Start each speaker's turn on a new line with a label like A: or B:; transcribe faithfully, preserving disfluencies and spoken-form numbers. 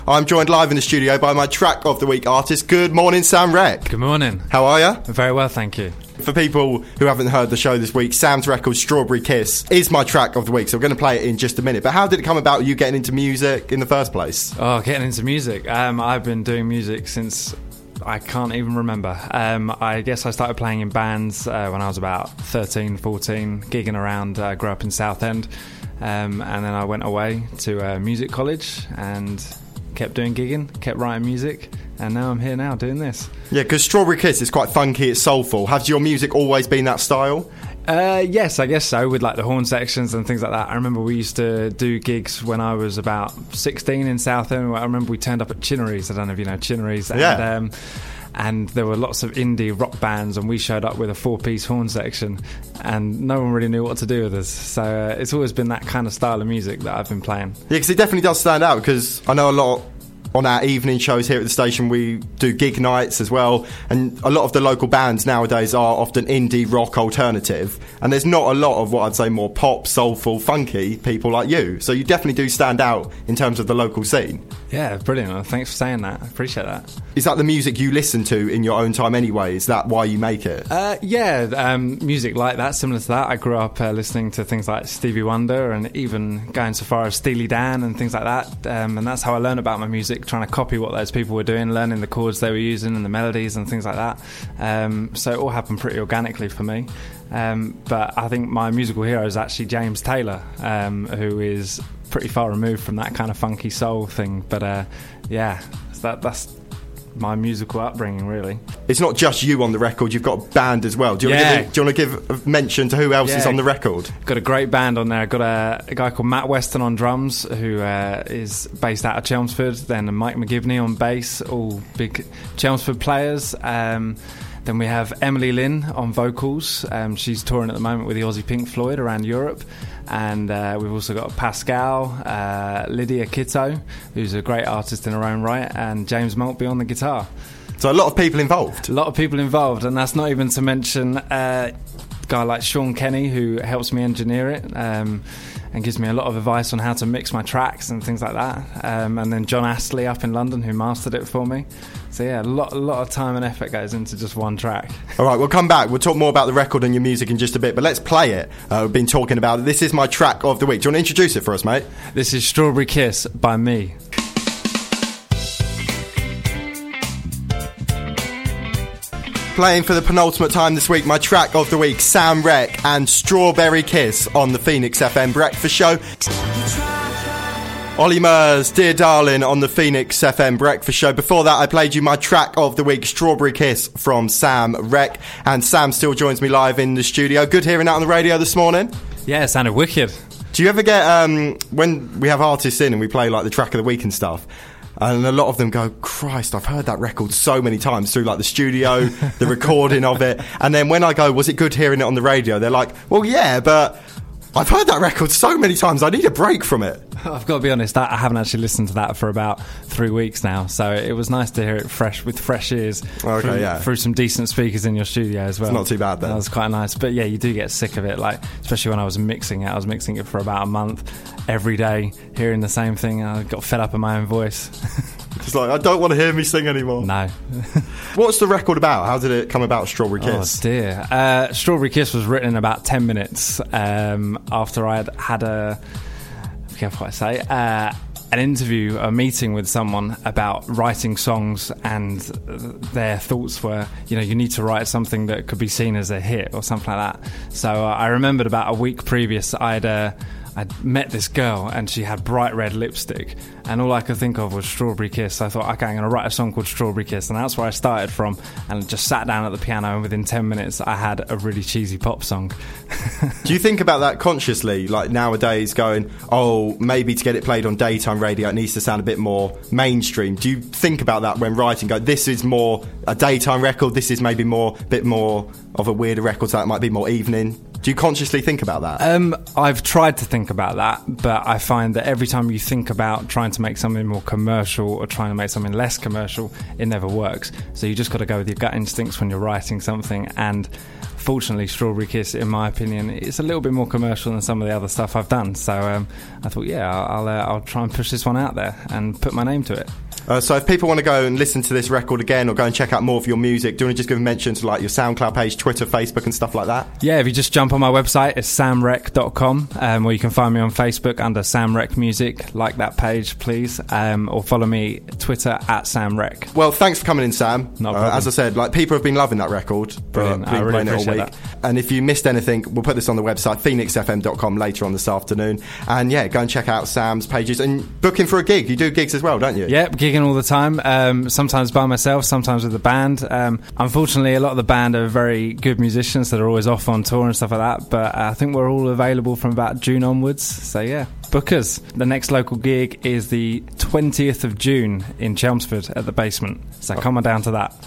A: I'm joined live in the studio by my Track of the Week artist. Good morning, Sam Rec.
B: Good morning.
A: How are you?
B: Very well, thank you.
A: For people who haven't heard the show this week, Sam's record Strawberry Kiss is my Track of the Week, so we're going to play it in just a minute. But how did it come about you getting into music in the first place?
B: Oh, getting into music. Um, I've been doing music since I can't even remember. Um, I guess I started playing in bands uh, when I was about thirteen, fourteen, gigging around. I uh, grew up in Southend, um, and then I went away to uh, music college and kept doing gigging, kept writing music, and now I'm here now doing this. Yeah, because Strawberry Kiss is quite funky, it's soulful. Has your music always been that style? Uh, yes, I guess so, with like the horn sections and things like that. I remember we used to do gigs when I was about sixteen in Southend. I remember we turned up at Chinnery's. I don't know if you know Chinnery's.
A: Yeah.
B: And, um, and there were lots of indie rock bands, and we showed up with a four-piece horn section, and no one really knew what to do with us. So uh, it's always been that kind of style of music that I've been playing. Yeah,
A: because it definitely does stand out, because I know a lot on our evening shows here at the station we do gig nights as well, and a lot of the local bands nowadays are often indie rock alternative, and there's not a lot of what I'd say more pop, soulful, funky people like you, so you definitely do stand out in terms of the local scene.
B: Yeah, brilliant. Well, thanks for saying that. I appreciate that.
A: Is that the music you listen to in your own time anyway? Is that why you make it?
B: Uh, yeah, um, music like that, similar to that. I grew up uh, listening to things like Stevie Wonder, and even going so far as Steely Dan and things like that, um, and that's how I learned about my music, trying to copy what those people were doing, learning the chords they were using and the melodies and things like that. Um, so it all happened pretty organically for me. Um, but I think my musical hero is actually James Taylor, um, who is pretty far removed from that kind of funky soul thing. But uh, yeah, that, that's my musical upbringing, really. It's
A: not just you on the record, you've got a band as well. Do you,
B: yeah.
A: want, to give, do you want to give a mention to who else
B: yeah.
A: is on the record?
B: Got a great band on there. Got a, a guy called Matt Weston on drums, who uh, is based out of Chelmsford. Then Mike McGivney on bass, all big Chelmsford players. Um, then we have Emily Lynn on vocals. Um, she's touring at the moment with the Aussie Pink Floyd around Europe. And uh, we've also got Pascal, uh, Lydia Kitto, who's a great artist in her own right, and James Maltby on the guitar.
A: So a lot of people involved.
B: A lot of people involved, and that's not even to mention uh, a guy like Sean Kenny, who helps me engineer it um, and gives me a lot of advice on how to mix my tracks and things like that. Um, and then John Astley up in London, who mastered it for me. So yeah, a lot, a lot of time and effort goes into just one track.
A: All right, we'll come back. We'll talk more about the record and your music in just a bit, but let's play it. Uh, we've been talking about it. This is my Track of the Week. Do you want to introduce it for us, mate?
B: This is Strawberry Kiss by me.
A: Playing for the penultimate time this week, my Track of the Week, Sam Rec and Strawberry Kiss on the Phoenix F M Breakfast Show. Ollie Murs, Dear Darling on the Phoenix F M Breakfast Show. Before that, I played you my Track of the Week, Strawberry Kiss from Sam Rec. And Sam still joins me live in the studio. Good hearing that on the radio this morning.
B: Yeah, it sounded wicked.
A: Do you ever get, um, when we have artists in and we play like the Track of the Week and stuff, and a lot of them go, Christ, I've heard that record so many times through like the studio, the recording of it. And then when I go, was it good hearing it on the radio? They're like, well, yeah, but I've heard that record so many times, I need a break from it.
B: I've got to be honest, I haven't actually listened to that for about three weeks now, so it was nice to hear it fresh, with fresh ears.
A: Okay,
B: through,
A: yeah.
B: Through some decent speakers in your studio as well.
A: It's not too bad then.
B: That was quite nice, but yeah, you do get sick of it, like, especially when I was mixing it. I was mixing it for about a month, every day, hearing the same thing, and I got fed up of my own voice.
A: It's like, I don't want to hear me sing anymore.
B: No.
A: What's the record about? How did it come about, Strawberry Kiss?
B: Oh dear. Uh, Strawberry Kiss was written in about ten minutes um, after I had had a, I forget what I say, uh, an interview, a meeting with someone about writing songs, and their thoughts were, you know, you need to write something that could be seen as a hit or something like that. So uh, I remembered about a week previous, I'd uh, I'd met this girl and she had bright red lipstick, and all I could think of was Strawberry Kiss. So I thought, okay, I'm going to write a song called Strawberry Kiss, and that's where I started from, and just sat down at the piano, and within ten minutes I had a really cheesy pop song.
A: Do you think about that consciously, like nowadays, going, oh, maybe to get it played on daytime radio it needs to sound a bit more mainstream? Do you think about that when writing, go, this is more a daytime record, this is maybe more, a bit more of a weirder record, so it might be more evening? Do you consciously think about that?
B: Um, I've tried to think about that, but I find that every time you think about trying to make something more commercial or trying to make something less commercial, it never works. So you just got to go with your gut instincts when you're writing something. And fortunately, Strawberry Kiss, in my opinion, is a little bit more commercial than some of the other stuff I've done. So um, I thought, yeah, I'll, uh, I'll try and push this one out there and put my name to it.
A: Uh, so if people want to go and listen to this record again or go and check out more of your music, do you want to just give a mention to like your SoundCloud page, Twitter, Facebook and stuff like that?
B: Yeah, if you just jump on my website, it's sam rec dot com, um, or you can find me on Facebook under Sam Rec Music. Like that page, please, um, or follow me Twitter at Sam Rec.
A: Well, thanks for coming in, Sam.
B: No
A: uh, as I said, like people have been loving that record.
B: Brilliant.
A: Been
B: I really
A: playing it all
B: appreciate
A: week.
B: that.
A: And if you missed anything, we'll put this on the website, phoenix f m dot com, later on this afternoon. And yeah, go and check out Sam's pages and book him for a gig. You do gigs as well, don't you?
B: Yeah, gigging all the time. Um, sometimes by myself, sometimes with the band. Um, unfortunately, a lot of the band are very good musicians that are always off on tour and stuff like that. But I think we're all available from about June onwards. So yeah, book us. The next local gig is the twentieth of June in Chelmsford at the Basement. So come on down to that.